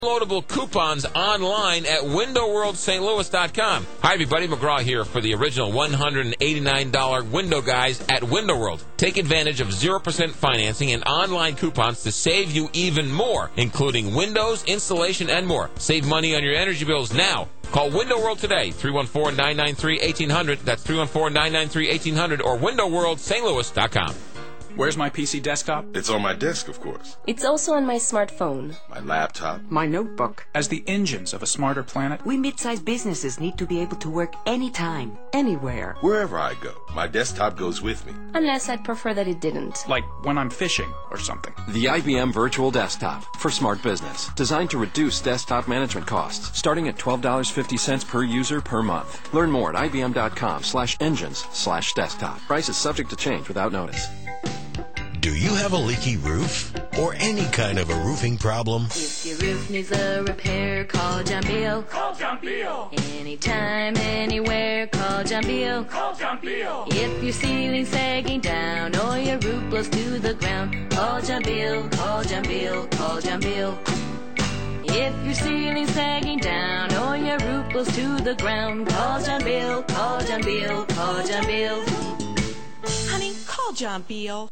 Downloadable coupons online at WindowWorldSt.Louis.com. Hi, everybody. McGraw here for the original $189 window guys at Window World. Take advantage of 0% financing and online coupons to save you even more, including windows, installation, and more. Save money on your energy bills now. Call Window World today, 314-993-1800. That's 314-993-1800 or WindowWorldSt.Louis.com. Where's my PC desktop? It's on my desk, of course. It's also on my smartphone. My laptop. My notebook. As the engines of a smarter planet, We mid-sized businesses need to be able to work anytime, anywhere. Wherever I go, my desktop goes with me. Unless I'd prefer that it didn't. like when I'm fishing or something. The IBM Virtual Desktop for smart business. Designed to reduce desktop management costs. Starting at $12.50 per user per month. Learn more at ibm.com/engines/desktop. Price is subject to change without notice. Do you have a leaky roof or any kind of a roofing problem? If your roof needs a repair, call John Beal. Call John Beal. Anytime, anywhere, call John Beal. Call John Beal. If your ceiling's sagging down or your roof blows to the ground, call John Beal, call John Beal, call John Beal. If your ceiling's sagging down or your roof blows to the ground, call John Beal, call John Beal, call John Beal. Honey, call John Beal.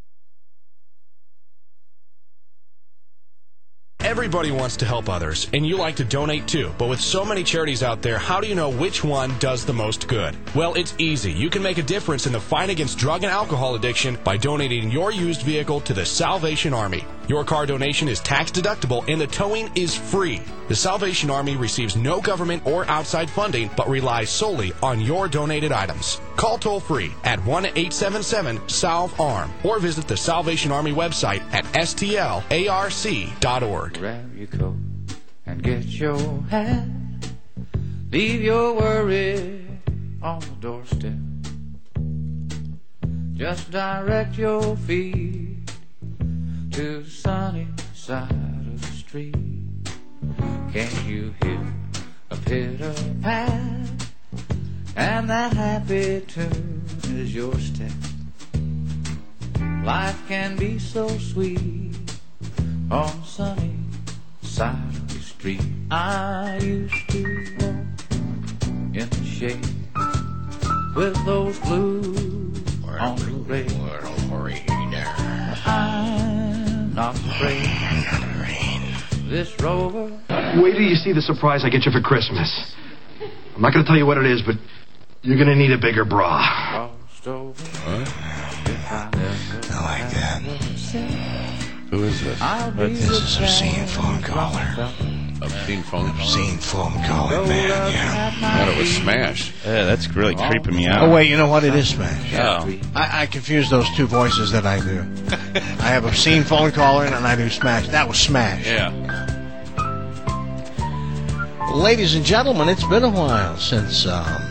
Everybody wants to help others, and you like to donate too. But with so many charities out there, how do you know which one does the most good? Well, it's easy. You can make a difference in the fight against drug and alcohol addiction by donating your used vehicle to the Salvation Army. Your car donation is tax deductible and the towing is free. The Salvation Army receives no government or outside funding, but relies solely on your donated items. Call toll-free at 1-877-SALVE-ARM or visit the Salvation Army website at stlarc.org. Grab your coat and get your hat. Leave your worry on the doorstep. Just direct your feet to the sunny side of the street. Can you hear a pitter-pat? And that happy tune is your step. Life can be so sweet on the sunny side of the street. I used to walk in the shade with those blues on the parade. I'm not afraid. This rover. Wait till you see the surprise I get you for Christmas. I'm not going to tell you what it is, but you're going to need a bigger bra. I like that. Who is this? This is Obscene Phone Caller. Obscene Phone Caller? Obscene Phone Caller, man, yeah. I thought it was Smash. Yeah, that's really creeping me out. Oh, wait, you know what? It is Smash. Oh. I confused those two voices that I do. I have Obscene Phone Caller and I do Smash. That was Smash. Yeah. Ladies and gentlemen, it's been a while since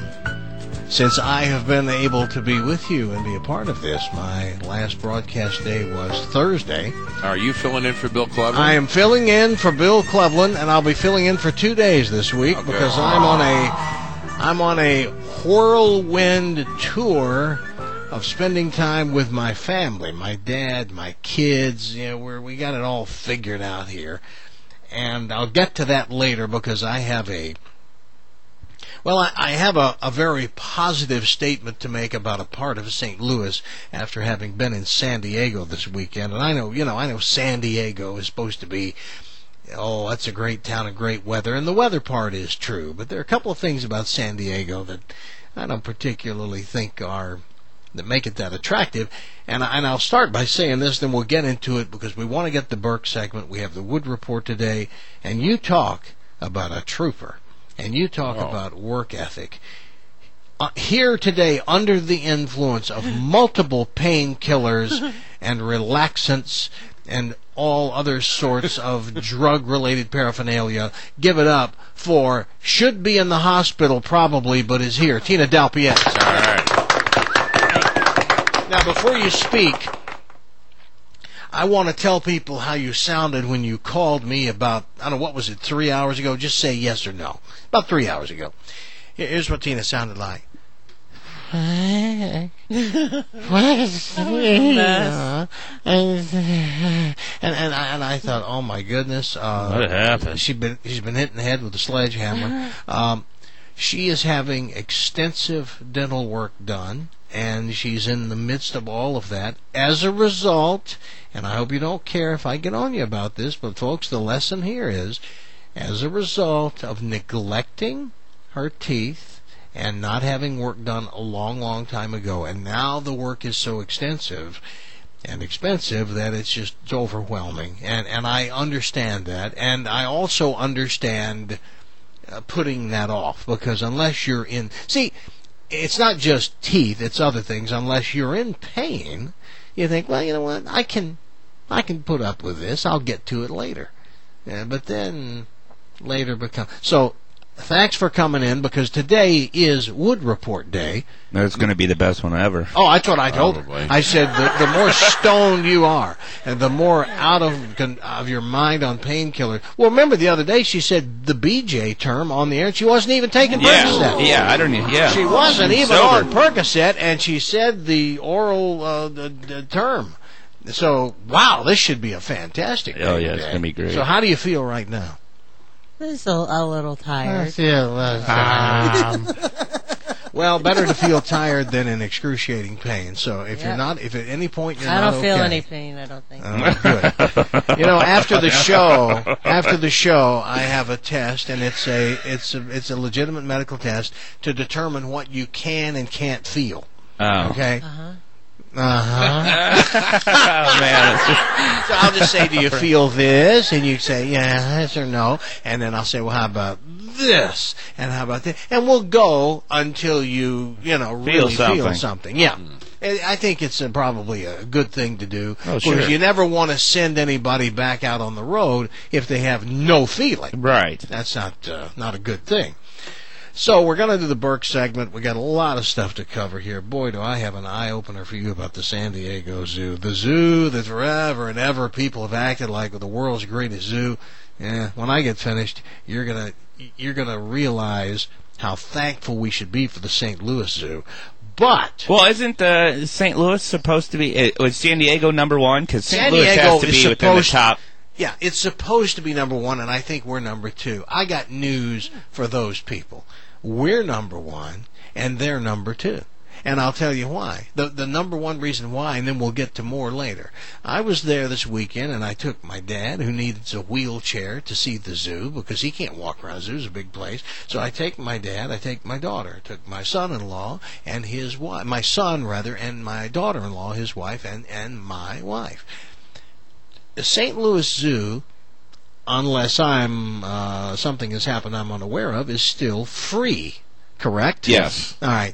I have been able to be with you and be a part of this. My last broadcast day was Thursday. Are you filling in for Bill Cleveland? I am filling in for Bill Cleveland, and I'll be filling in for 2 days this week because I'm on a whirlwind tour of spending time with my family, my dad, my kids. You know, we got it all figured out here. And I'll get to that later because I have I have a very positive statement to make about a part of St. Louis after having been in San Diego this weekend. And I know San Diego is supposed to be, oh, that's a great town and great weather. And the weather part is true. But there are a couple of things about San Diego that I don't particularly think that make it that attractive. And I'll start by saying this, then we'll get into it because we want to get the Burke segment. We have the Wood Report today. And you talk about a trooper. And you talk about work ethic. Here today, under the influence of multiple painkillers and relaxants and all other sorts of drug-related paraphernalia, give it up for, should be in the hospital probably, but is here, Tina Dalpiet. All right. Now, before you speak, I want to tell people how you sounded when you called me about, I don't know, what was it, 3 hours ago? Just say yes or no. About 3 hours ago. Here's what Tina sounded like. and I thought, oh my goodness, what happened? She's been hit in the head with a sledgehammer. She is having extensive dental work done, and she's in the midst of all of that. As a result, and I hope you don't care if I get on you about this, but folks, the lesson here is, as a result of neglecting her teeth and not having work done a long, long time ago, and now the work is so extensive and expensive that it's overwhelming. And I understand that, and I also understand putting that off, because unless you're in... See, it's not just teeth, it's other things. Unless you're in pain, you think, well, you know what, I can put up with this, I'll get to it later. But then later becomes... So, thanks for coming in, because today is Wood Report Day. That's going to be the best one ever. Oh, that's what I told her. I said, the more stoned you are, and the more out of your mind on painkillers. Well, remember the other day she said the BJ term on the air, and she wasn't even taking Percocet. Yeah, I don't need. Yeah, she wasn't even on Percocet, and she said the oral the term. So, wow, this should be a fantastic day. Oh yeah, it's going to be great. So, how do you feel right now? Just a little tired. Well, better to feel tired than in excruciating pain. So if you're not, if at any point you're not okay. I don't feel any pain, I don't think. Good. You know, after the show, I have a test, and it's a legitimate medical test to determine what you can and can't feel. Oh. Okay. Oh man. So I'll just say, do you feel this? And you say, yeah, yes or no. And then I'll say, well, how about this? And how about that? And we'll go until you really feel something. Yeah. I think it's probably a good thing to do. Oh, sure. Because you never want to send anybody back out on the road if they have no feeling. Right. That's not a good thing. So we're going to do the Burke segment. We got a lot of stuff to cover here. Boy, do I have an eye-opener for you about the San Diego Zoo. The zoo that forever and ever people have acted like the world's greatest zoo. Yeah, when I get finished, you're gonna realize how thankful we should be for the St. Louis Zoo. But isn't St. Louis supposed to be? Was San Diego number one? Because St. Louis Diego has to be within the top. Yeah, it's supposed to be number one, and I think we're number two. I got news for those people. We're number one, and they're number two. And I'll tell you why. The number one reason why, and then we'll get to more later. I was there this weekend, and I took my dad, who needs a wheelchair, to see the zoo, because he can't walk around the zoo. It's a big place. So I take my dad, I take my daughter. I took my son-in-law and his wife, my son, rather, and my daughter-in-law, his wife, and my wife. The St. Louis Zoo, unless something has happened I'm unaware of, is still free, correct? Yes. All right.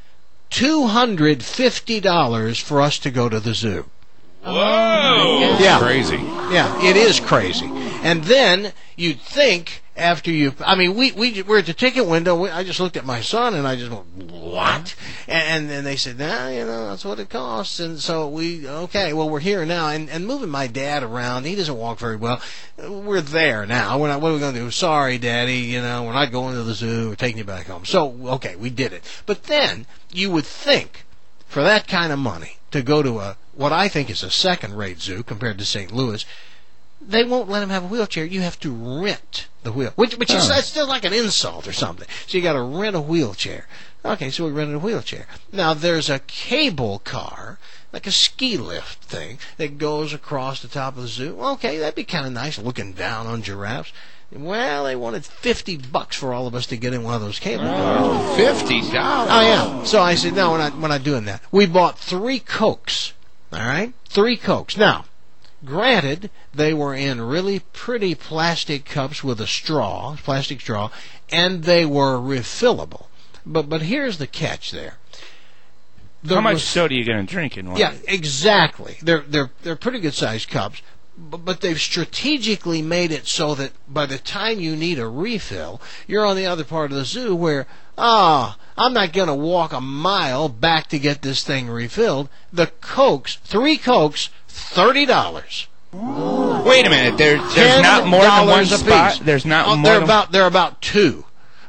$250 for us to go to the zoo. Whoa! Yeah. Crazy. Yeah, it is crazy. And then you'd think after we're at the ticket window. I just looked at my son and I just went, what? And then they said, that's what it costs. And so we're here now. And moving my dad around, he doesn't walk very well. We're there now. What are we going to do? Sorry, Daddy, we're not going to the zoo. We're taking you back home. So, okay, we did it. But then you would think, for that kind of money, to go to what I think is a second-rate zoo compared to St. Louis, they won't let him have a wheelchair. You have to rent the wheel, which is that's still like an insult or something. So you got to rent a wheelchair. Okay, so we rented a wheelchair. Now there's a cable car, like a ski lift thing, that goes across the top of the zoo. Okay, that'd be kind of nice, looking down on giraffes. Well, they wanted $50 for all of us to get in one of those cable cars. $50? Oh yeah. So I said, no, we're not doing that. We bought 3 Cokes. All right, 3 Cokes. Now, granted, they were in really pretty plastic cups with a plastic straw, and they were refillable. But here's the catch there. How much soda are you going to drink in one? Yeah, exactly. They're pretty good sized cups, but they've strategically made it so that by the time you need a refill, you're on the other part of the zoo where, I'm not going to walk a mile back to get this thing refilled. The Cokes, 3 Cokes, $30. Wait a minute. There's not more than one spot. There's not more. They're about 2.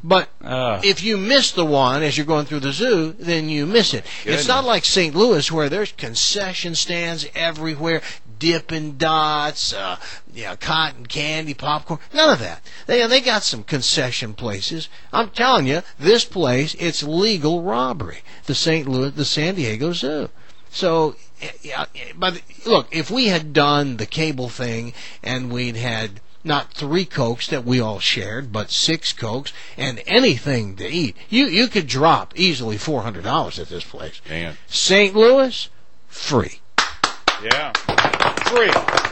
But if you miss the one as you're going through the zoo, then you miss it. It's not like St. Louis where there's concession stands everywhere, Dippin' Dots, cotton candy, popcorn, none of that. They got some concession places. I'm telling you, this place, it's legal robbery. The San Diego Zoo. So, but look, if we had done the cable thing and we'd had not 3 Cokes that we all shared, but 6 Cokes and anything to eat, you could drop easily $400 at this place. Man. St. Louis, free. Yeah. Free.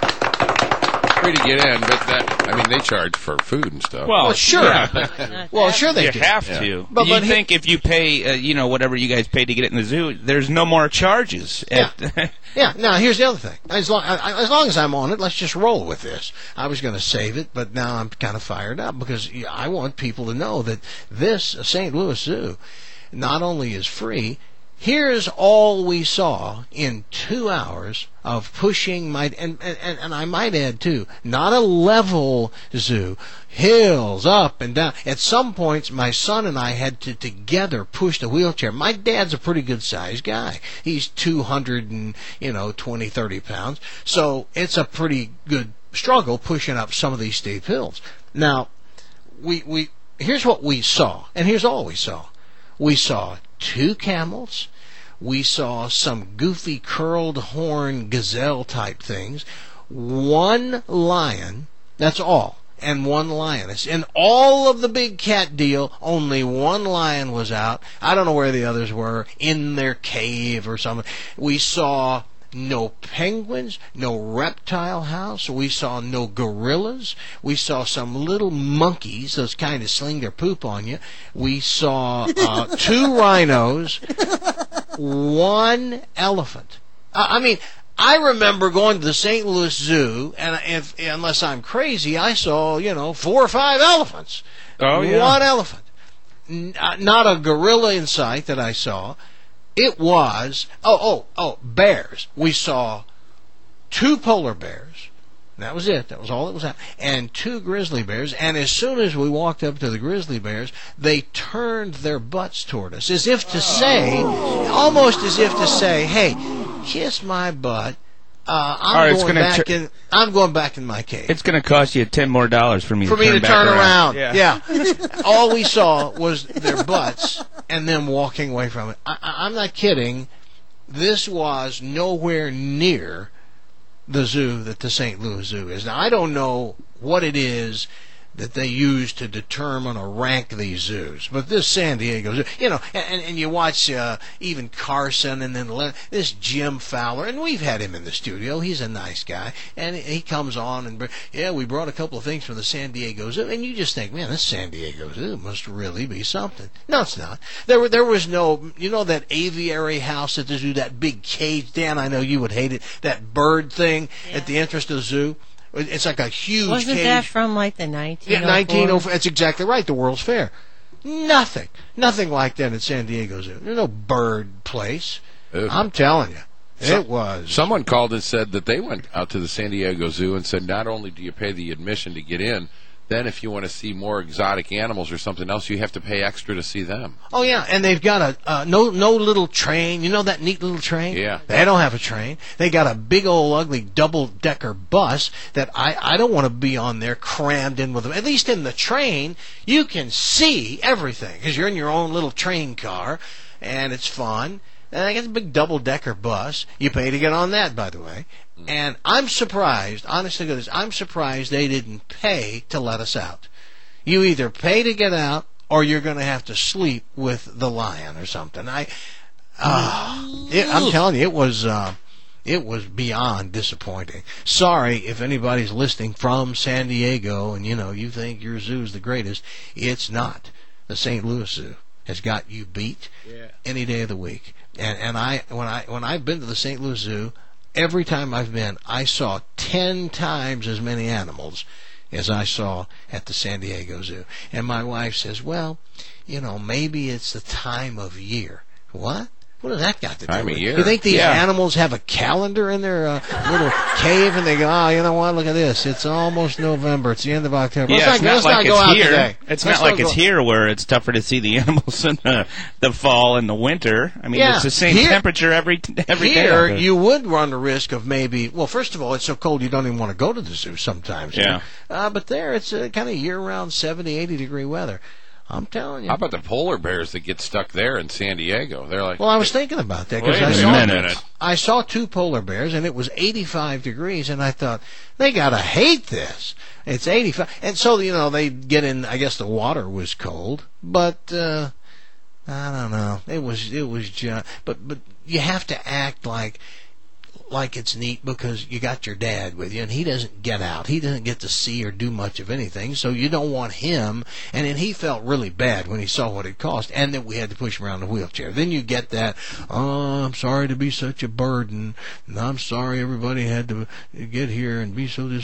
Free to get in, but they charge for food and stuff. Well, sure. Yeah. Well, sure they you do. have Yeah. to. But you think if you pay, whatever you guys pay to get it in the zoo, there's no more charges. Yeah. Now, here's the other thing. As long as I'm on it, let's just roll with this. I was going to save it, but now I'm kind of fired up because I want people to know that this St. Louis Zoo not only is free. Here's all we saw in 2 hours of pushing and I might add too, not a level zoo, hills up and down. At some points, my son and I had to together push the wheelchair. My dad's a pretty good sized guy. He's 220, 30 pounds. So it's a pretty good struggle pushing up some of these steep hills. Now, here's what we saw, and here's all we saw. We saw 2 camels. We saw some goofy curled horn gazelle type things. 1 lion, that's all, and 1 lioness. In all of the big cat deal, only 1 lion was out. I don't know where the others were, in their cave or something. We saw no penguins, no reptile house. We saw no gorillas. We saw some little monkeys, those kind of sling their poop on you. We saw 2 rhinos, 1 elephant. I remember going to the St. Louis Zoo, and unless I'm crazy, I saw 4 or 5 elephants. Oh, yeah. 1 elephant. Not a gorilla in sight that I saw. It was, bears. We saw 2 polar bears. That was it. That was all that was out. And 2 grizzly bears. And as soon as we walked up to the grizzly bears, they turned their butts toward us, as if to say, almost as if to say, hey, kiss my butt. I'm going back in my cave. It's going to cost you $10 more for me to turn around. Yeah. All we saw was their butts and them walking away from it. I'm not kidding. This was nowhere near the zoo that the St. Louis Zoo is. Now, I don't know what it is that they use to determine or rank these zoos. But this San Diego Zoo, and you watch even Carson and then this Jim Fowler, and we've had him in the studio. He's a nice guy. And he comes on and, we brought a couple of things from the San Diego Zoo. And you just think, man, this San Diego Zoo must really be something. No, it's not. There was no, that aviary house at the zoo, that big cage. Dan, I know you would hate it, that bird thing at the entrance to the zoo. It's like a huge Wasn't cage. that from like the 1904? Yeah, 1904. That's exactly right. The World's Fair. Nothing like that at San Diego Zoo. There's no bird place. I'm telling you. It was. Someone called and said that they went out to the San Diego Zoo and said not only do you pay the admission to get in, then if you want to see more exotic animals or something else, you have to pay extra to see them. Oh, yeah, and they've got a no little train. You know that neat little train? Yeah. They don't have a train. They got a big old ugly double-decker bus that I don't want to be on there crammed in with them. At least in the train, you can see everything because you're in your own little train car, and it's fun. And I got a big double-decker bus. You pay to get on that, by the way. And I'm surprised, honestly, I'm surprised they didn't pay to let us out. You either pay to get out, or you're going to have to sleep with the lion or something. I'm telling you, it was beyond disappointing. Sorry if anybody's listening from San Diego, and you think your zoo's the greatest. It's not. The St. Louis Zoo has got you beat any day of the week. And when I've been to the St. Louis Zoo, every time I've been, I saw 10 times as many animals as I saw at the San Diego Zoo. And my wife says, well, maybe it's the time of year. What? What does that got to do Time with of it? year. You think these Yeah. animals have a calendar in their little cave and they go, oh, you know what, look at this. It's almost November. It's the end of October. Yeah, let's it's not, not let's like not go it's out here. today. It's Let's not like go- it's here where it's tougher to see the animals in the fall and the winter. I mean, Yeah, it's the same here- temperature every day. Here, out there. you would run the risk of maybe, well, first of all, it's so cold you don't even want to go to the zoo sometimes. Yeah. But there, it's kind of year-round 70, 80-degree weather. I'm telling you. How about the polar bears that get stuck there in San Diego? They're like, Well, I was thinking about that because Wait a minute. I saw 2 polar bears and it was 85 degrees, and I thought they gotta hate this. It's 85, and so they get in. I guess the water was cold, but I don't know. It was just, but you have to act like it's neat because you got your dad with you and he doesn't get out. He doesn't get to see or do much of anything, so you don't want him. And then he felt really bad when he saw what it cost and that we had to push him around in a wheelchair. Then you get that, oh, I'm sorry to be such a burden, and I'm sorry everybody had to get here and be so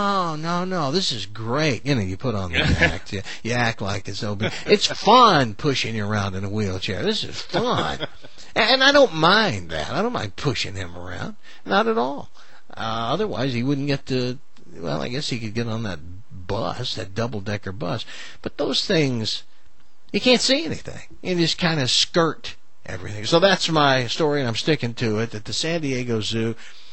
No, this is great. You put on the act. You act like it's so big. It's fun pushing you around in a wheelchair. This is fun. And I don't mind that. I don't mind pushing him around. Not at all. Otherwise, he wouldn't get to, well, I guess he could get on that bus, that double-decker bus. But those things, you can't see anything. You just kind of skirt everything. So that's my story, and I'm sticking to it, that the San Diego Zoo,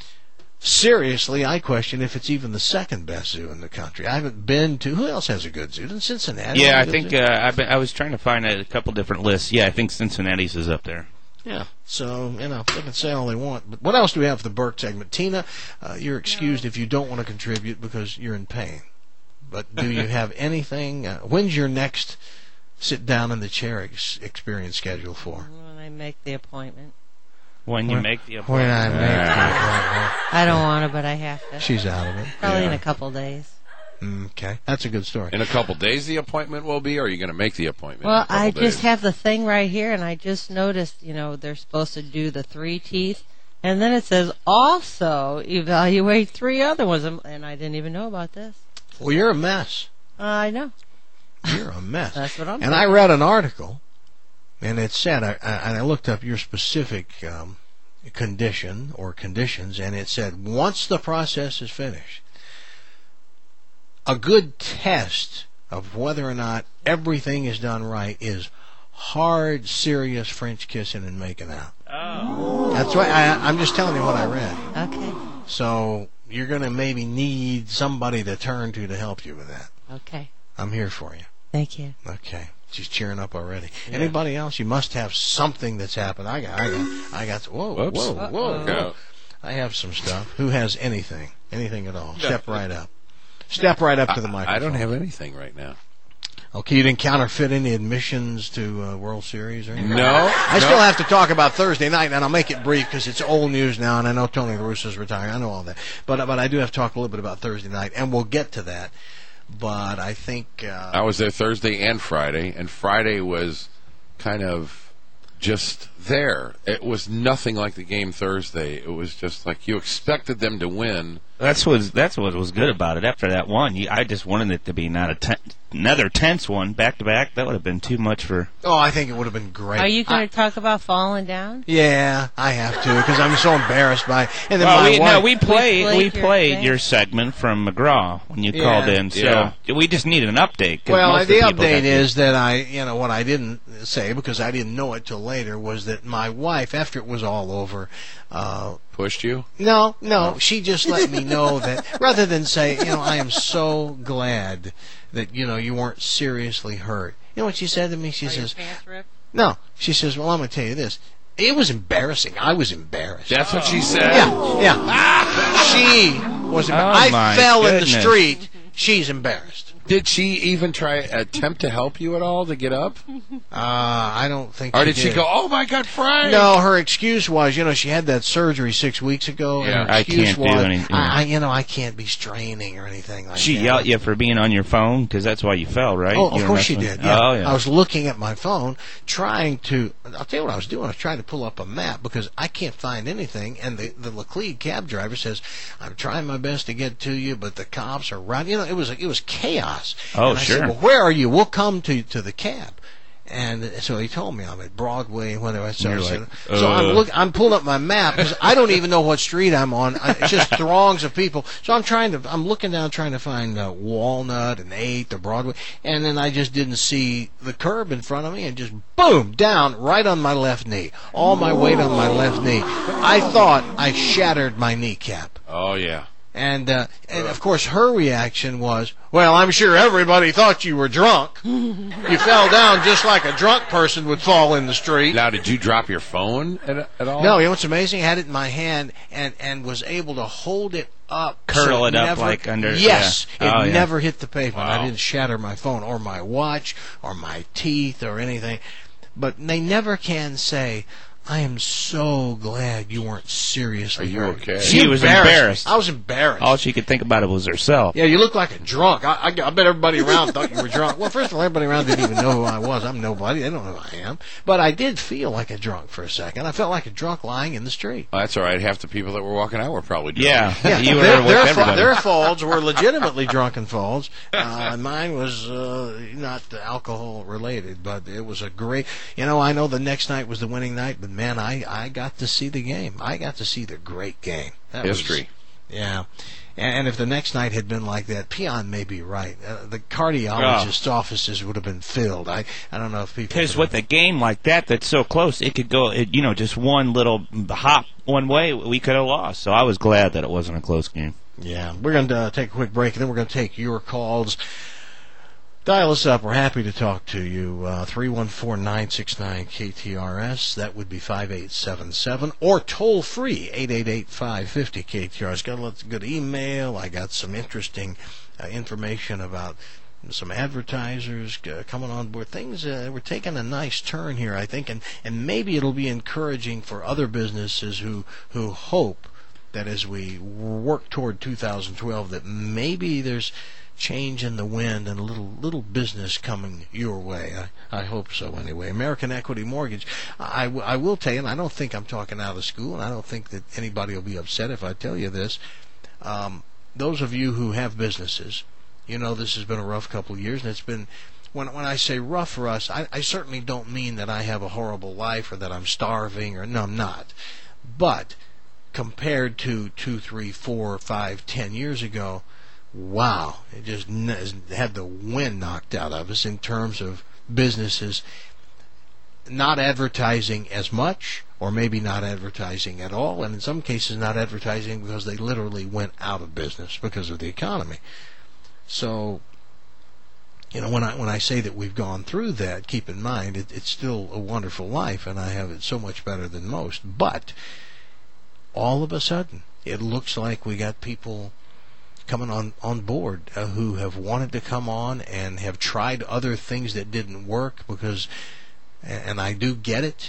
seriously, I question if it's even the second best zoo in the country. I haven't been to, who else has a good zoo? Cincinnati? Yeah, has I a good think zoo? I was trying to find a couple different lists. Yeah, I think Cincinnati's is up there. Yeah, so, they can say all they want. But what else do we have for the Burke segment? Tina, you're excused if you don't want to contribute because you're in pain. But do you have anything? When's your next sit down in the chair experience scheduled for? When I make the appointment. When you make the appointment. When I make the appointment. I don't want to, but I have to. She's out of it. Probably in a couple days. Okay, that's a good story. in a couple days the appointment will be, or are you going to make the appointment? Well, in a couple I days? just have the thing right here, and I just noticed, they're supposed to do the 3 teeth, and then it says also evaluate 3 other ones, and I didn't even know about this. Well, you're a mess. I know. You're a mess. That's what I'm And saying. I read an article, and it said, I looked up your specific condition or conditions, and it said, once the process is finished, a good test of whether or not everything is done right is hard, serious French kissing and making out. Oh. That's right. I'm just telling you what I read. Okay. So you're going to maybe need somebody to turn to help you with that. Okay. I'm here for you. Thank you. Okay. She's cheering up already. Yeah. Anybody else? You must have something that's happened. I got. Whoa, Whoops. whoa. I have some stuff. Who has anything? Anything at all? Step right up. Step right up to the microphone. I don't have anything right now. Okay, you didn't counterfeit any admissions to World Series or anything? No. I still have to talk about Thursday night, and I'll make it brief because it's old news now, and I know Tony La Russa's retiring. I know all that. But I do have to talk a little bit about Thursday night, and we'll get to that. But I think... I was there Thursday and Friday, and Friday was kind of just there. It was nothing like the game Thursday. It was just like you expected them to win. That's what was good about it. After that one, I just wanted it to be not another tense one back to back. That would have been too much for. Oh, I think it would have been great. Are you going to talk about falling down? Yeah, I have to because I'm so embarrassed by. And then Well, my wife. we played your segment from McGraw when you called in. So we just needed an update. Well, the update is that what I didn't say because I didn't know it till later was that my wife, after it was all over, pushed you? No, she just let me know that rather than say, I am so glad that you weren't seriously hurt. You know what she said to me? She says, "No." She says, "Well, I'm going to tell you this. It was embarrassing. I was embarrassed." That's what she said? Yeah. She was embarrassed. I fell in the street. She's embarrassed. Did she even attempt to help you at all to get up? I don't think. Or did she go, "Oh my God, Frank"? No, her excuse was, she had that surgery 6 weeks ago. Yeah, and her excuse I can't do anything. I can't be straining or anything like that. She yelled at you for being on your phone because that's why you fell, right? Oh, of course she did. Yeah. Oh, yeah. I was looking at my phone, trying to. I'll tell you what I was doing. I was trying to pull up a map because I can't find anything. And the Laclede cab driver says, "I'm trying my best to get to you, but the cops are right." It was chaos. Oh, and I sure. said, "Well, where are you? We'll come to the cab." And so he told me I'm at Broadway, whatever. So, You're so, like, so I'm pulling up my map because I don't even know what street I'm on. It's just throngs of people. So I'm looking down trying to find Walnut and 8th or Broadway, and then I just didn't see the curb in front of me, and just boom, down right on my left knee. All my weight on my left knee. I thought I shattered my kneecap. Oh, yeah. And of course her reaction was, well, I'm sure everybody thought you were drunk. You fell down just like a drunk person would fall in the street. Now, did you drop your phone at all? No, you know what's amazing? I had it in my hand and was able to hold it up. Curl so it up never, like under... Yes. Yeah. It never hit the pavement. Wow. I didn't shatter my phone or my watch or my teeth or anything. But they never can say, I am so glad you weren't seriously Are you hurt. okay? She was embarrassed. I was embarrassed. All she could think about it was herself. Yeah, you look like a drunk. I bet everybody around thought you were drunk. Well, first of all, everybody around didn't even know who I was. I'm nobody. They don't know who I am. But I did feel like a drunk for a second. I felt like a drunk lying in the street. Oh, that's all right. Half the people that were walking out were probably drunk. Yeah, you were with everybody. Their falls were legitimately drunken falls. Mine was not alcohol related, but it was a great. You know, I know the next night was the winning night, but man, I got to see the game. I got to see the great game. That History. Yeah. And if the next night had been like that, Peon may be right. The cardiologist's offices would have been filled. I don't know if people... Because with a game like that that's so close, it could go, just one little hop one way, we could have lost. So I was glad that it wasn't a close game. Yeah. We're going to take a quick break, and then we're going to take your calls. Dial us up. We're happy to talk to you. 314-969-KTRS. That would be 5877. Or toll free, 888-550-KTRS. Got a good email. I got some interesting information about some advertisers coming on board. Things we're taking a nice turn here, I think, and maybe it'll be encouraging for other businesses who hope that as we work toward 2012 that maybe there's change in the wind and a little business coming your way. I hope so anyway. American Equity Mortgage. I will tell you, and I don't think I'm talking out of school, and I don't think that anybody will be upset if I tell you this. Those of you who have businesses, you know this has been a rough couple of years, and it's been, when I say rough for us, I certainly don't mean that I have a horrible life or that I'm starving, or no, I'm not. But compared to 2, 3, 4, 5, 10 years ago, wow, it just had the wind knocked out of us in terms of businesses not advertising as much, or maybe not advertising at all, and in some cases not advertising because they literally went out of business because of the economy. So, you know, when I say that we've gone through that, keep in mind it's still a wonderful life, and I have it so much better than most. But all of a sudden, it looks like we got people coming on board who have wanted to come on and have tried other things that didn't work because, and I do get it,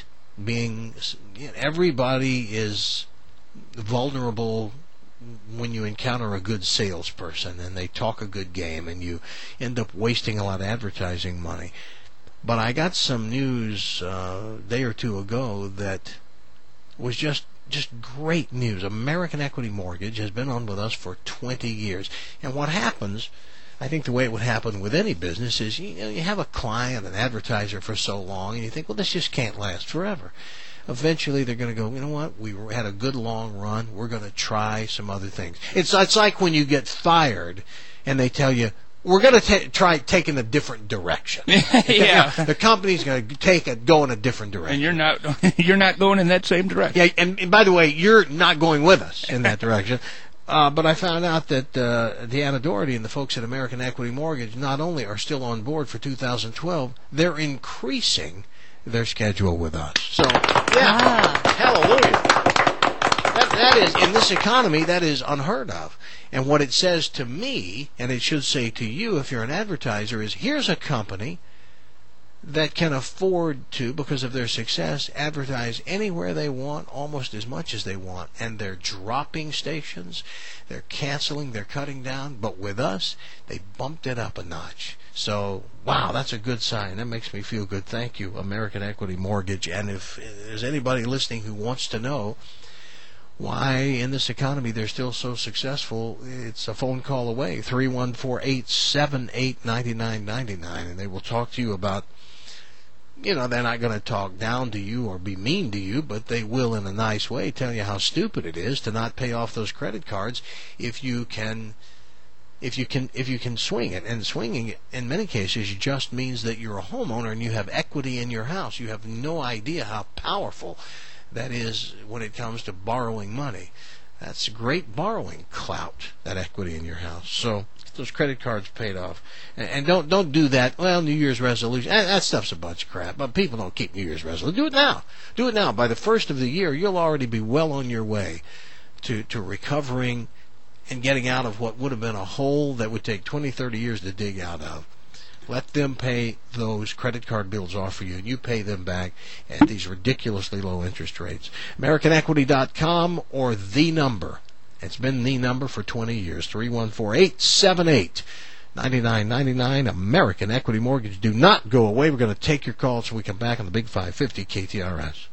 everybody is vulnerable when you encounter a good salesperson and they talk a good game and you end up wasting a lot of advertising money. But I got some news a day or two ago that was just great news. American Equity Mortgage has been on with us for 20 years. And what happens, I think the way it would happen with any business is, you have a client, an advertiser for so long, and you think, well, this just can't last forever. Eventually, they're going to go, you know what, we had a good long run, we're going to try some other things. It's like when you get fired, and they tell you, we're going to try taking a different direction. Yeah. The company's going to go in a different direction. And you're not going in that same direction. Yeah, and by the way, you're not going with us in that direction. But I found out that Deanna Doherty and the folks at American Equity Mortgage not only are still on board for 2012, they're increasing their schedule with us. So, yeah, hallelujah. That is, in this economy, that is unheard of. And what it says to me, and it should say to you if you're an advertiser, is here's a company that can afford to, because of their success, advertise anywhere they want, almost as much as they want. And they're dropping stations, they're canceling, they're cutting down. But with us, they bumped it up a notch. So, wow, that's a good sign. That makes me feel good. Thank you, American Equity Mortgage. And if there's anybody listening who wants to know why in this economy they're still so successful, it's a phone call away, 314-878-9999, and they will talk to you about they're not going to talk down to you or be mean to you, but they will in a nice way tell you how stupid it is to not pay off those credit cards if you can swing it. And swinging it, in many cases, just means that you're a homeowner and you have equity in your house. You have no idea how powerful that is when it comes to borrowing money. That's great borrowing clout, that equity in your house. So get those credit cards paid off. And don't do that. Well, New Year's resolution, that stuff's a bunch of crap. But people don't keep New Year's resolutions. Do it now. Do it now. By the first of the year, you'll already be well on your way to recovering and getting out of what would have been a hole that would take 20, 30 years to dig out of. Let them pay those credit card bills off for you, and you pay them back at these ridiculously low interest rates. AmericanEquity.com or the number. It's been the number for 20 years. 314-878-9999. American Equity Mortgage. Do not go away. We're going to take your calls when we come back on the Big 550 KTRS.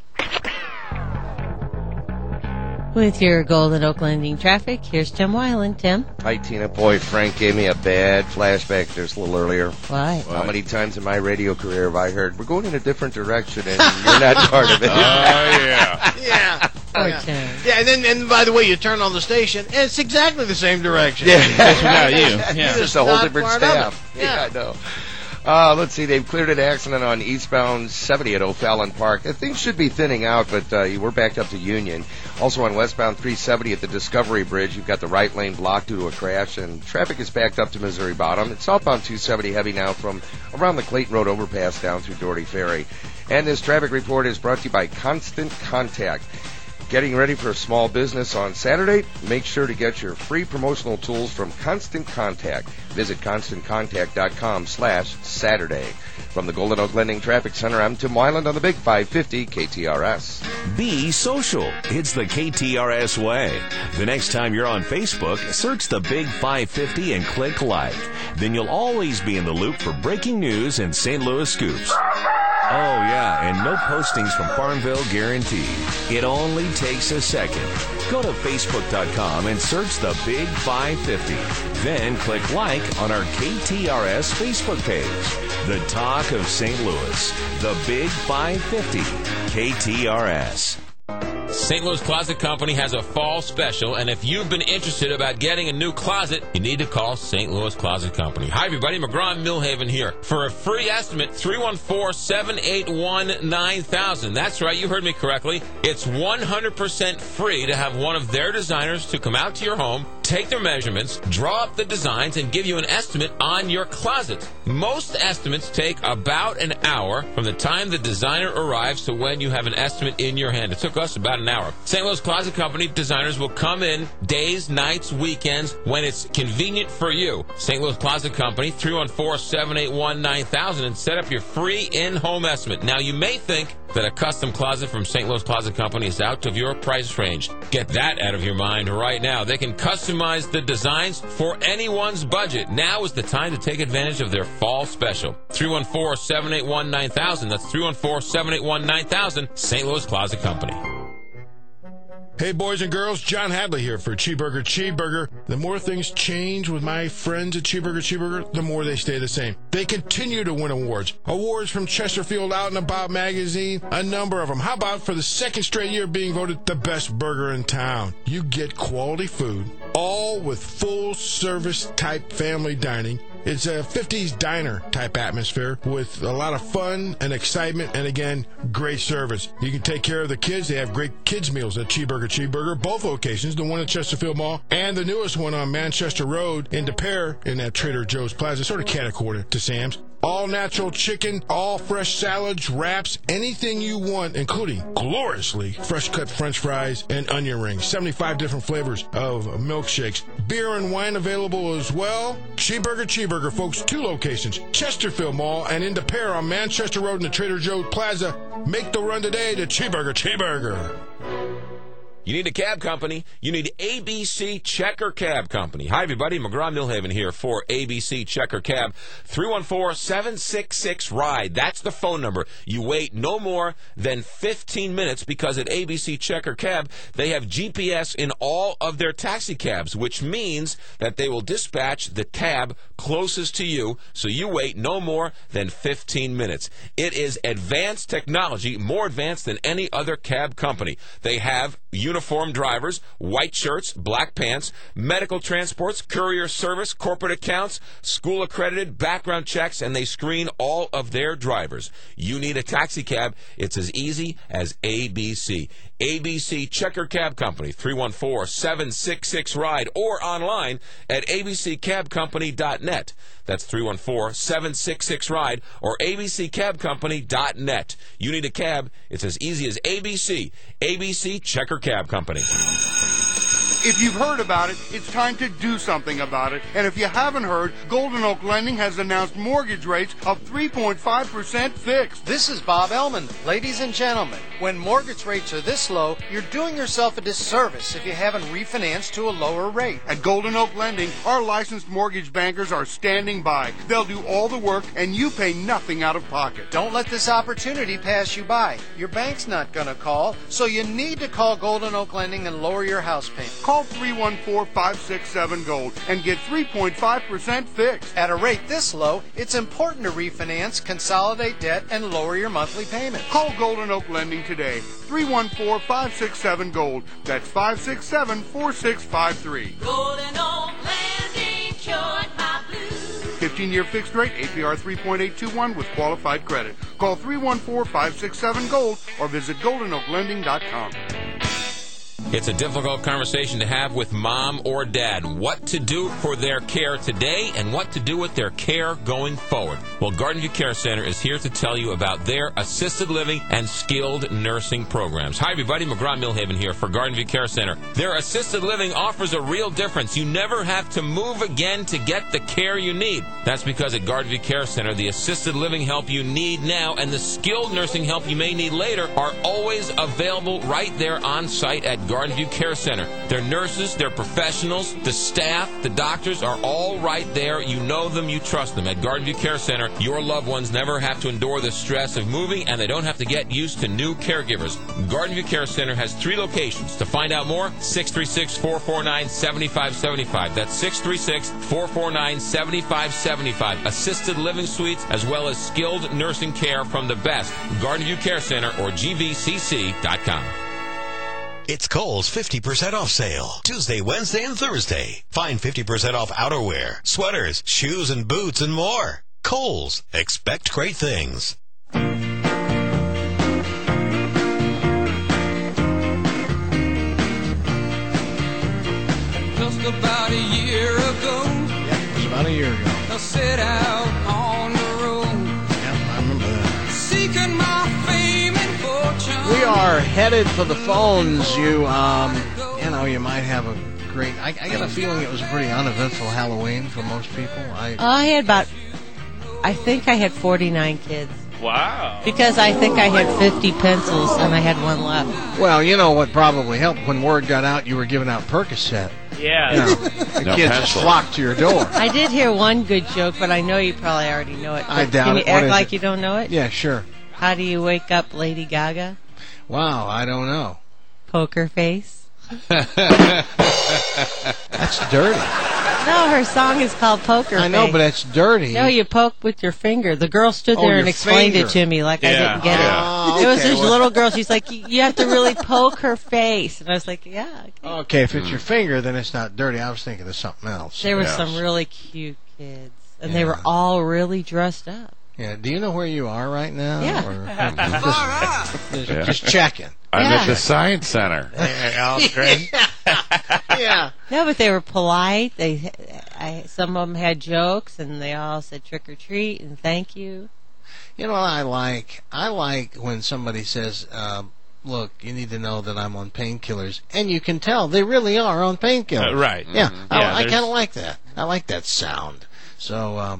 With your Golden Oak Lending traffic, here's Tim Weiland. Tim? Hi, Tina. Boy, Frank gave me a bad flashback just a little earlier. Why? How many times in my radio career have I heard, we're going in a different direction and you're not part of it? Oh, yeah. Yeah. Yeah, and by the way, you turn on the station, and it's exactly the same direction. Yeah. Just without you. Yeah. Just a whole different part of staff. it. Yeah, I know. Let's see, they've cleared an accident on eastbound 70 at O'Fallon Park. Things should be thinning out, but we're backed up to Union. Also on westbound 370 at the Discovery Bridge, you've got the right lane blocked due to a crash, and traffic is backed up to Missouri Bottom. It's southbound 270 heavy now from around the Clayton Road overpass down through Doherty Ferry. And this traffic report is brought to you by Constant Contact. Getting ready for a small business on Saturday? Make sure to get your free promotional tools from Constant Contact. Visit ConstantContact.com/Saturday. From the Golden Oak Lending Traffic Center, I'm Tim Weiland on the Big 550 KTRS. Be social. It's the KTRS way. The next time you're on Facebook, search the Big 550 and click like. Then you'll always be in the loop for breaking news and St. Louis scoops. Oh, yeah, and no postings from Farmville guaranteed. It only takes a second. Go to Facebook.com and search the Big 550. Then click like on our KTRS Facebook page. The talk of St. Louis. The Big 550. KTRS. St. Louis Closet Company has a fall special, and if you've been interested about getting a new closet, you need to call St. Louis Closet Company. Hi, everybody. McGraw and Millhaven here. For a free estimate, 314-781-9000. That's right. You heard me correctly. It's 100% free to have one of their designers to come out to your home, take their measurements, draw up the designs, and give you an estimate on your closet. Most estimates take about an hour from the time the designer arrives to when you have an estimate in your hand. It took us about an hour. St. Louis Closet Company designers will come in days, nights, weekends, when it's convenient for you. St. Louis Closet Company, 314-781-9000, and set up your free in-home estimate. Now, you may think that a custom closet from St. Louis Closet Company is out of your price range. Get that out of your mind right now. They can customize the designs for anyone's budget. Now is the time to take advantage of their fall special. 314-781-9000. That's 314-781-9000. St. Louis Closet Company. Hey, boys and girls, John Hadley here for Cheeseburger Cheeseburger. The more things change with my friends at Cheeseburger, the more they stay the same. They continue to win awards. Awards from Chesterfield Out and About magazine, a number of them. How about for the second straight year being voted the best burger in town? You get quality food, all with full-service type family dining. It's a 50s diner type atmosphere with a lot of fun and excitement and, again, great service. You can take care of the kids. They have great kids meals at Cheeseburger. Both locations, the one at Chesterfield Mall and the newest one on Manchester Road in De Pere in that Trader Joe's Plaza, sort of catty-corner to Sam's. All natural chicken, all fresh salads, wraps, anything you want, including gloriously fresh-cut French fries and onion rings. 75 different flavors of milkshakes. Beer and wine available as well. Cheeseburger, folks, 2 locations. Chesterfield Mall and in De Pere on Manchester Road in the Trader Joe's Plaza. Make the run today to Cheeseburger. You need a cab company. You need ABC Checker Cab Company. Hi, everybody. McGraw-Milhaven here for ABC Checker Cab. 314-766-RIDE. That's the phone number. You wait no more than 15 minutes because at ABC Checker Cab, they have GPS in all of their taxi cabs, which means that they will dispatch the cab closest to you, so you wait no more than 15 minutes. It is advanced technology, more advanced than any other cab company. They have uniformed drivers, white shirts, black pants, medical transports, courier service, corporate accounts, school accredited, background checks, and they screen all of their drivers. You need a taxi cab. It's as easy as ABC. ABC Checker Cab Company, 314-766-RIDE, or online at abccabcompany.net. That's 314-766-RIDE or abccabcompany.net. You need a cab. It's as easy as ABC. ABC Checker Cab Company. If you've heard about it, it's time to do something about it. And if you haven't heard, Golden Oak Lending has announced mortgage rates of 3.5% fixed. This is Bob Ellman. Ladies and gentlemen, when mortgage rates are this low, you're doing yourself a disservice if you haven't refinanced to a lower rate. At Golden Oak Lending, our licensed mortgage bankers are standing by. They'll do all the work, and you pay nothing out of pocket. Don't let this opportunity pass you by. Your bank's not going to call, so you need to call Golden Oak Lending and lower your house payment. Call 314-567-GOLD and get 3.5% fixed. At a rate this low, it's important to refinance, consolidate debt, and lower your monthly payment. Call Golden Oak Lending today. 314-567-GOLD. That's 567-4653. Golden Oak Landing cured my blues. 15-year fixed rate, APR 3.821 with qualified credit. Call 314-567-GOLD or visit goldenoaklending.com. It's a difficult conversation to have with mom or dad. What to do for their care today and what to do with their care going forward. Well, Garden View Care Center is here to tell you about their assisted living and skilled nursing programs. Hi, everybody. McGraw-Milhaven here for Garden View Care Center. Their assisted living offers a real difference. You never have to move again to get the care you need. That's because at Garden View Care Center, the assisted living help you need now and the skilled nursing help you may need later are always available right there on site at Garden View Care Center. Their nurses, their professionals, the staff, the doctors are all right there. You know them, you trust them. At Garden View Care Center, your loved ones never have to endure the stress of moving and they don't have to get used to new caregivers. Garden View Care Center has 3 locations. To find out more, 636-449-7575. That's 636-449-7575. Assisted living suites as well as skilled nursing care from the best. Garden View Care Center or GVCC.com. It's Kohl's 50% off sale. Tuesday, Wednesday, and Thursday. Find 50% off outerwear, sweaters, shoes, and boots, and more. Kohl's. Expect great things. Just about a year ago. Yeah, it was about a year ago. I set out on the road. Yep, I remember that. Seeking my fame and fortune. We are headed for the phones. You might have a great... I get a feeling it was a pretty uneventful Halloween for most people. I think I had 49 kids. Wow. Because I think I had 50 pencils and I had one left. Well, you know what probably helped? When word got out you were giving out Percocet. Yeah. You know, the No kids pencil. just flocked to your door. I did hear one good joke, but I know you probably already know it. I doubt Can it. you What act is like it? you don't know it? Yeah, sure. How do you wake up Lady Gaga? Wow, I don't know. Poker face. That's dirty. No, her song is called Poker Face. I know, but that's dirty. No, you poke with your finger. The girl stood Oh, there your and explained finger. it to me like I didn't get it. Oh, It was okay, this well- little girl. She's like, you have to really poke her face. And I was like, yeah. Okay. Okay, if it's your finger, then it's not dirty. I was thinking of something else. There were Yes. some really cute kids. And they were all really dressed up. Yeah, do you know where you are right now? Yeah. Or, Yeah. just checking. I'm Yeah. at the Science Center. Yeah. No, but they were polite. Some of them had jokes, and they all said trick or treat and thank you. You know what I like? I like when somebody says, look, you need to know that I'm on painkillers. And you can tell they really are on painkillers. Right. Yeah, Mhm. I Yeah, kind there's- of like that. I like that sound. So,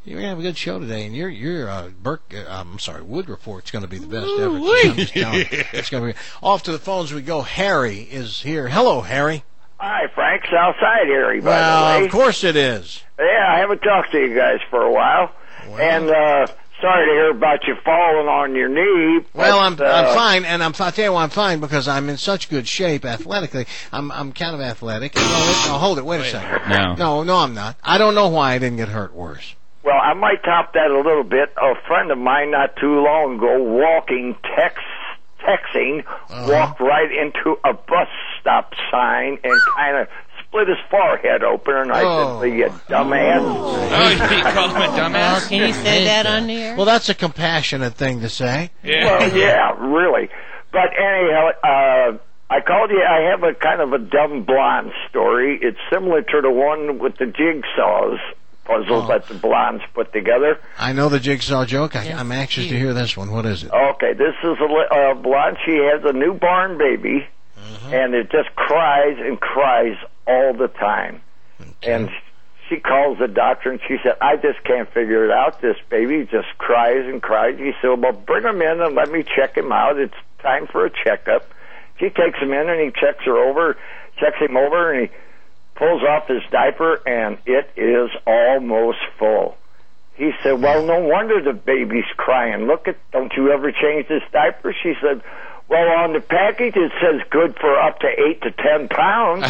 You're gonna have a good show today, and your Wood Report's gonna be the best ever. I'm just telling you. It's gonna be off to the phones we go. Harry is here. Hello, Harry. Hi, Frank. Southside Harry, by Well, the way. of course it is. Yeah, I haven't talked to you guys for a while. And sorry to hear about you falling on your knee. Well, I'm fine, and I'll tell you why I'm fine, because I'm in such good shape athletically. I'm kind of athletic. I'll hold it. Wait a second. No, I'm not. I don't know why I didn't get hurt worse. Well, I might top that a little bit. A friend of mine not too long ago, texting, walked right into a bus stop sign and kind of split his forehead open, and I said, "You dumbass." Oh, you call him a dumbass? Well, can you say that on the air? Well, that's a compassionate thing to say. Yeah. Well, yeah, really. But anyhow, I called you. I have a kind of a dumb blonde story. It's similar to the one with the jigsaws puzzles that the blondes put together. I know the jigsaw joke. I'm anxious to hear this one. What is it? Okay, this is a blonde. She has a newborn baby, and it just cries and cries all the time. Okay. And she calls the doctor, and she said, "I just can't figure it out. This baby just cries and cries." He said, "Well, bring him in and let me check him out. It's time for a checkup." She takes him in, and he checks him over, and he pulls off his diaper, and it is almost full. He said, "Well, no wonder the baby's crying. Don't you ever change this diaper?" She said, "Well, on the package it says good for up to 8 to 10 pounds."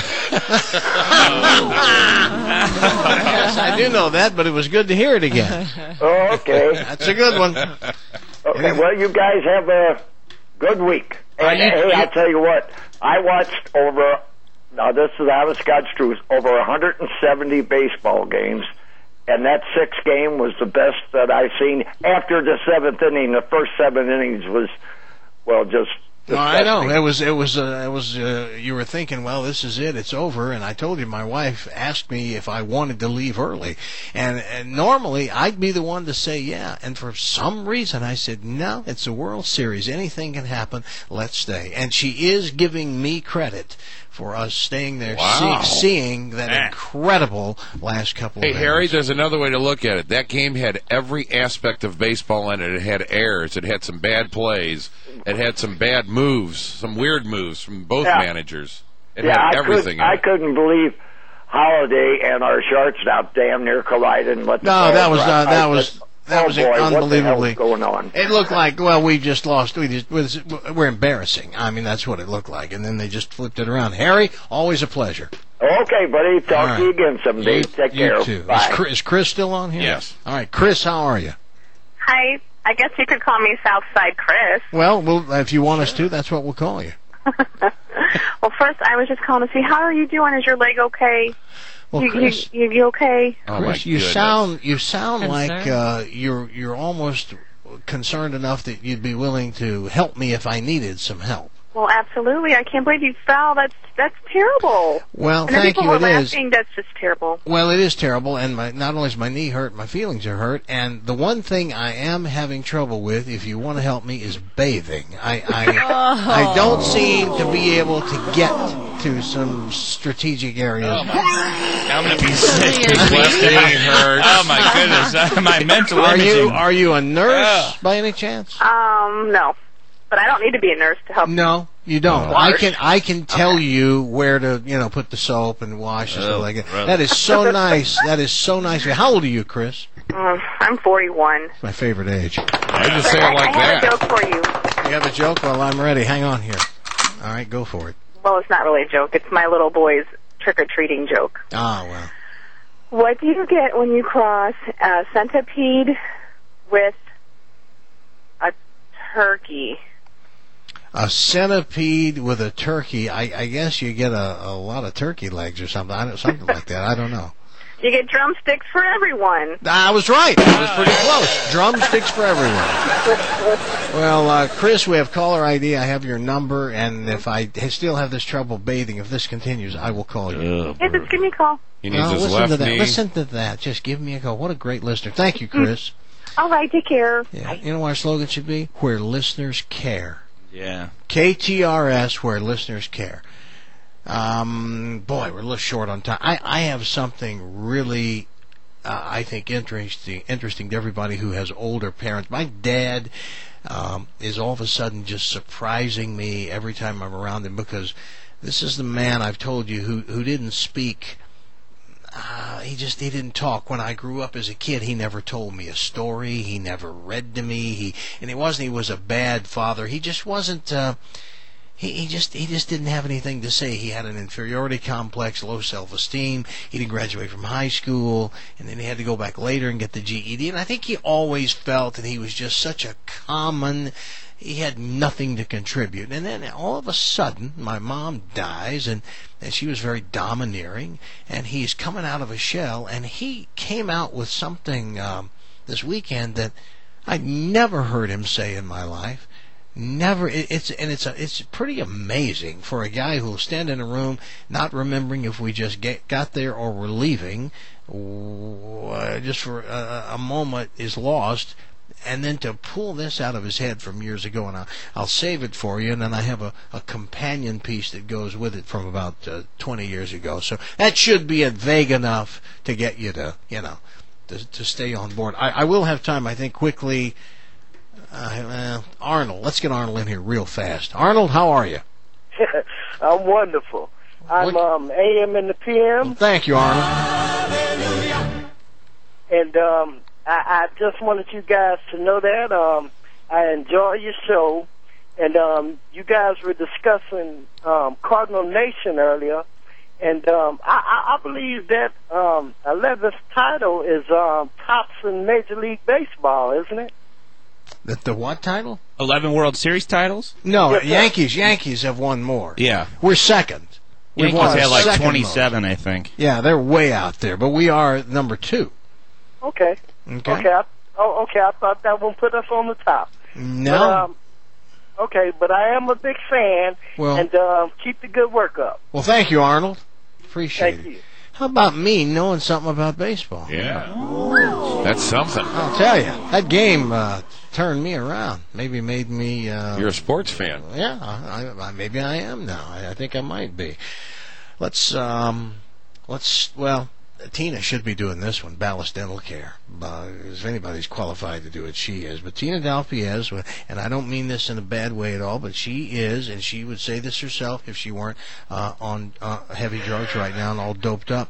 Yes, I do know that, but it was good to hear it again. Oh, okay. That's a good one. Okay, well, you guys have a good week. And, hey, I'll tell you what, I watched this is the honest God's truth, over 170 baseball games, and that sixth game was the best that I've seen. After the seventh inning, the first 7 innings was, well, just... No, I know. It was. You were thinking, well, this is it. It's over. And I told you, my wife asked me if I wanted to leave early, and normally I'd be the one to say yeah. And for some reason, I said no. It's a World Series. Anything can happen. Let's stay. And she is giving me credit for us staying there, seeing that incredible last couple of innings. Hey, Harry, there's another way to look at it. That game had every aspect of baseball in it. It had errors. It had some bad plays. It had some bad moves, some weird moves from both managers. It had everything in it. I couldn't believe Holiday and our shortstop damn near collided. That was unbelievably going on. It looked like, well, we just lost. We're embarrassing. I mean, that's what it looked like. And then they just flipped it around. Harry, always a pleasure. Okay, buddy. Talk to you again someday. Take care. You too. Bye. Is Chris still on here? Yes. All right, Chris, how are you? Hi. I guess you could call me Southside Chris. Well, if you want us to, that's what we'll call you. Well, first, I was just calling to see, how are you doing? Is your leg okay? Well, Chris, you okay? Chris, you sound like you're almost concerned enough that you'd be willing to help me if I needed some help. Well, absolutely. I can't believe you fell. That's terrible. Well, and thank you. It is. That's just terrible. Well, it is terrible, and not only is my knee hurt, my feelings are hurt. And the one thing I am having trouble with, if you want to help me, is bathing. I don't seem to be able to get to some strategic areas. I'm going to be sick. Oh my goodness! My mental imaging. Are you a nurse by any chance? No. But I don't need to be a nurse to help. No, you don't. I can tell you where to put the soap and wash and stuff like that. That is so nice. That is so nice. How old are you, Chris? I'm 41. It's my favorite age. I just say it like that. I have a joke for you. You have a joke? Well, I'm ready. Hang on here. All right, go for it. Well, it's not really a joke. It's my little boy's trick-or-treating joke. Ah, well. What do you get when you cross a centipede with a turkey? A centipede with a turkey. I guess you get a lot of turkey legs or something. Something like that. I don't know. You get drumsticks for everyone. I was right. I was pretty close. Drumsticks for everyone. Well, Chris, we have caller ID. I have your number, and if I still have this trouble bathing, if this continues, I will call you. Hey, just give me a call. He needs his left knee. Listen to that. Just give me a call. What a great listener. Thank you, Chris. All right, take care. Yeah. You know what our slogan should be? Where listeners care. Yeah. KTRS, where listeners care. Boy, we're a little short on time. I have something really I think, interesting to everybody who has older parents. My dad is all of a sudden just surprising me every time I'm around him, because this is the man I've told you who didn't speak. He didn't talk. When I grew up as a kid, he never told me a story. He never read to me. He was a bad father. He just wasn't. He just didn't have anything to say. He had an inferiority complex, low self-esteem. He didn't graduate from high school, and then he had to go back later and get the GED. And I think he always felt that he was just such a common. He had nothing to contribute. And then all of a sudden, my mom dies, and she was very domineering, and he's coming out of a shell, and he came out with something this weekend that I'd never heard him say in my life. Never. It's pretty amazing for a guy who'll stand in a room not remembering if we just got there or we're leaving, just for a moment is lost, and then to pull this out of his head from years ago. And I'll save it for you, and then I have a companion piece that goes with it from about 20 years ago. So that should be vague enough to get you to stay on board. I will have time, I think, quickly. Arnold, let's get Arnold in here real fast. Arnold, how are you? I'm wonderful. I'm AM and the PM. Well, thank you, Arnold. And I just wanted you guys to know that I enjoy your show. And you guys were discussing Cardinal Nation earlier. And I believe that 11th title is tops in Major League Baseball, isn't it? The what title? 11 World Series titles? No, Yankees have won more. Yeah. We're second. Yankees had like 27, I think. Yeah, they're way out there, but we are number 2. Okay. I thought that one put us on the top. No. But I am a big fan, and keep the good work up. Well, thank you, Arnold. Appreciate it. Thank you. How about me knowing something about baseball? Yeah. That's something. I'll tell you. That game turned me around. Maybe made me... You're a sports fan. Yeah, maybe I am now. I think I might be. Tina should be doing this one, Ballast Dental Care. If anybody's qualified to do it, she is. But Tina Dalpiez, and I don't mean this in a bad way at all, but she is, and she would say this herself if she weren't on heavy drugs right now and all doped up.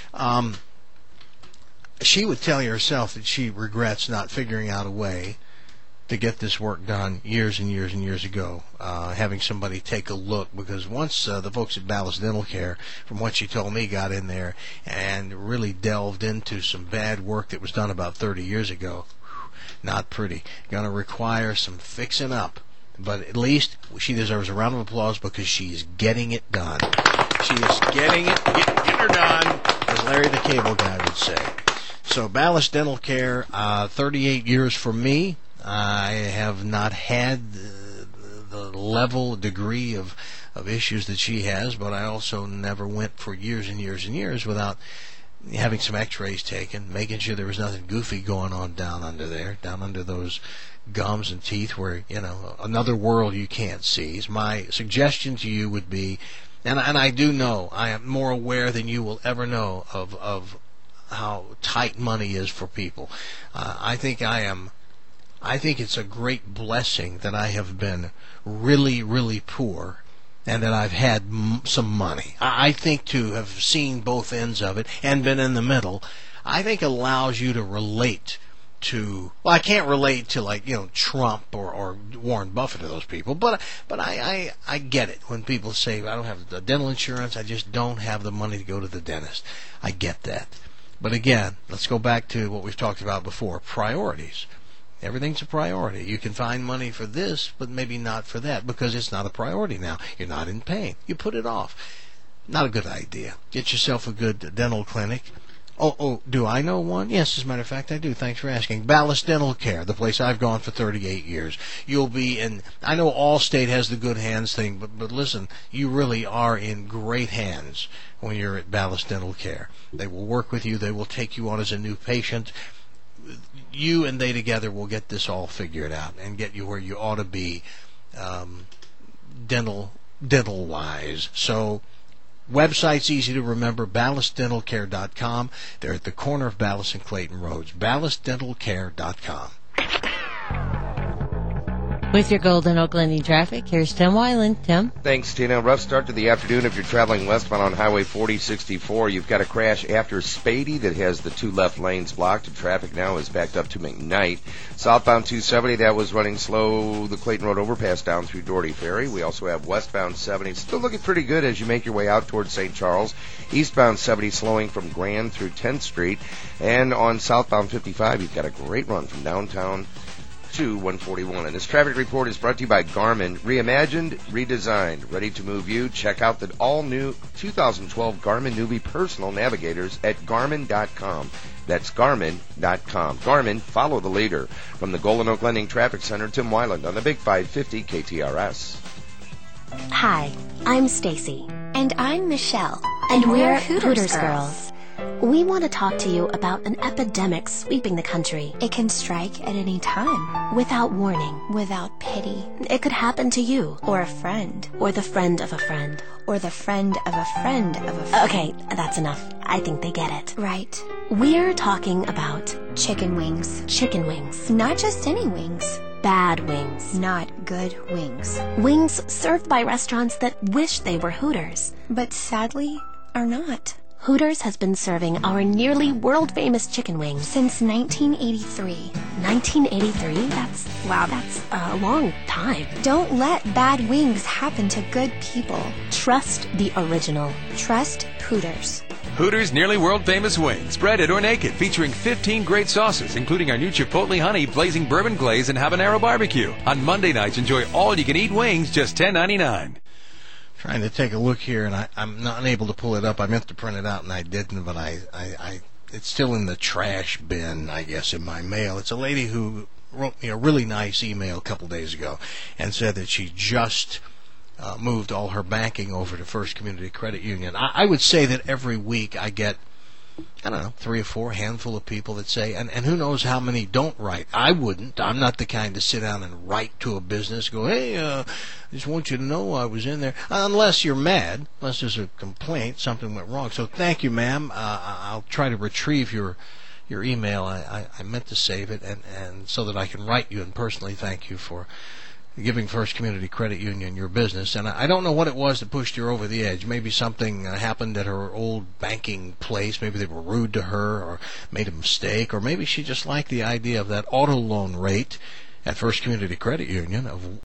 She would tell you herself that she regrets not figuring out a way to get this work done years and years and years ago, having somebody take a look, because once the folks at Ballast Dental Care, from what she told me, got in there and really delved into some bad work that was done about 30 years ago, not pretty. Going to require some fixing up, but at least she deserves a round of applause because she is getting it done. She is getting it, get her done, as Larry the Cable Guy would say. So Ballast Dental Care, 38 years for me. I have not had the degree of issues that she has, but I also never went for years and years and years without having some x-rays taken, making sure there was nothing goofy going on down under there, down under those gums and teeth where, another world you can't see. My suggestion to you would be, and I do know, I am more aware than you will ever know of how tight money is for people. I think it's a great blessing that I have been really, really poor and that I've had some money. I think to have seen both ends of it and been in the middle, I think allows you to relate to, I can't relate to Trump or Warren Buffett or those people, but I get it when people say, I don't have the dental insurance, I just don't have the money to go to the dentist. I get that. But again, let's go back to what we've talked about before, priorities. Everything's a priority. You can find money for this, but maybe not for that, because it's not a priority now. You're not in pain. You put it off. Not a good idea. Get yourself a good dental clinic. Oh, do I know one? Yes, as a matter of fact, I do. Thanks for asking. Ballast Dental Care, the place I've gone for 38 years. You'll be in, I know Allstate has the good hands thing, but listen, you really are in great hands when you're at Ballast Dental Care. They will work with you. They will take you on as a new patient. You and they together will get this all figured out and get you where you ought to be dental-wise. So Website's easy to remember, BallastDentalCare.com. They're at the corner of Ballast and Clayton Roads, BallastDentalCare.com. With your Golden Oak Lending traffic, here's Tim Weiland. Tim? Thanks, Tina. Rough start to the afternoon if you're traveling westbound on Highway 4064. You've got a crash after Spady that has the 2 left lanes blocked, and traffic now is backed up to McKnight. Southbound 270, that was running slow, the Clayton Road overpass down through Doherty Ferry. We also have westbound 70, still looking pretty good as you make your way out towards St. Charles. Eastbound 70 slowing from Grand through 10th Street. And on southbound 55, you've got a great run from downtown to 141. And this traffic report is brought to you by Garmin. Reimagined, redesigned, ready to move you. Check out the all-new 2012 Garmin Newbie Personal Navigators at Garmin.com. That's Garmin.com. Garmin, follow the leader. From the Golden Oak Lending Traffic Center, Tim Weiland on the Big 550 KTRS. Hi, I'm Stacy. And I'm Michelle. And we're Hooters Girls. We want to talk to you about an epidemic sweeping the country. It can strike at any time. Without warning. Without pity. It could happen to you. Or a friend. Or the friend of a friend. Or the friend of a friend of a friend. Okay, that's enough. I think they get it. Right. We're talking about chicken wings. Chicken wings. Not just any wings. Bad wings. Not good wings. Wings served by restaurants that wish they were Hooters. But sadly, are not. Hooters has been serving our nearly world-famous chicken wings since 1983. 1983? That's a long time. Don't let bad wings happen to good people. Trust the original. Trust Hooters. Hooters' nearly world-famous wings, breaded or naked, featuring 15 great sauces, including our new Chipotle Honey, Blazing Bourbon Glaze, and Habanero Barbecue. On Monday nights, enjoy all-you-can-eat wings, just $10.99. Trying to take a look here, and I'm not able to pull it up. I meant to print it out, and I didn't, but it's still in the trash bin, I guess, in my mail. It's a lady who wrote me a really nice email a couple days ago and said that she just moved all her banking over to First Community Credit Union. I would say that every week I get, I don't know, 3 or 4 handful of people that say, and who knows how many don't write. I wouldn't. I'm not the kind to sit down and write to a business, go, hey, I just want you to know I was in there. Unless you're mad, unless there's a complaint, something went wrong. So thank you, ma'am. I'll try to retrieve your email. I meant to save it, and so that I can write you and personally thank you for giving First Community Credit Union your business. And I don't know what it was that pushed her over the edge. Maybe something happened at her old banking place. Maybe they were rude to her or made a mistake. Or maybe she just liked the idea of that auto loan rate at First Community Credit Union of